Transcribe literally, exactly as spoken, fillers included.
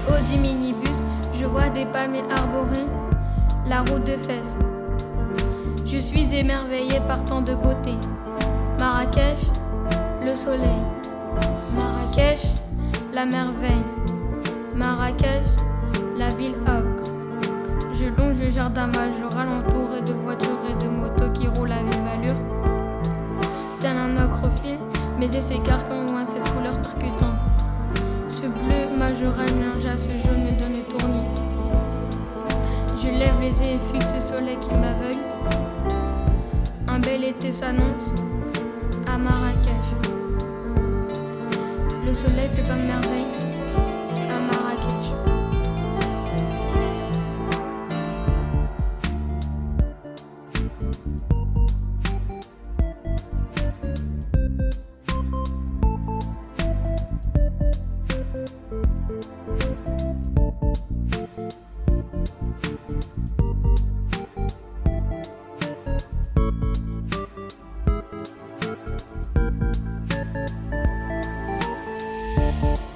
haut du minibus, je vois des palmiers arborés, la route de Fès. Je suis émerveillé par tant de beauté. Marrakech, le soleil. Marrakech, la merveille. Marrakech, la ville ocre. Je longe le jardin majoral entouré de voitures et de motos qui roulent à vive allure. Tel un ocre fil, mes yeux s'écartent quand on voit cette couleur percutante. Ce bleu majoral mélange à ce jaune me donne le tournis. Je lève les yeux et fixe le soleil qui m'aveugle. Un bel été s'annonce à Marrakech. Le soleil fait pas de merveille.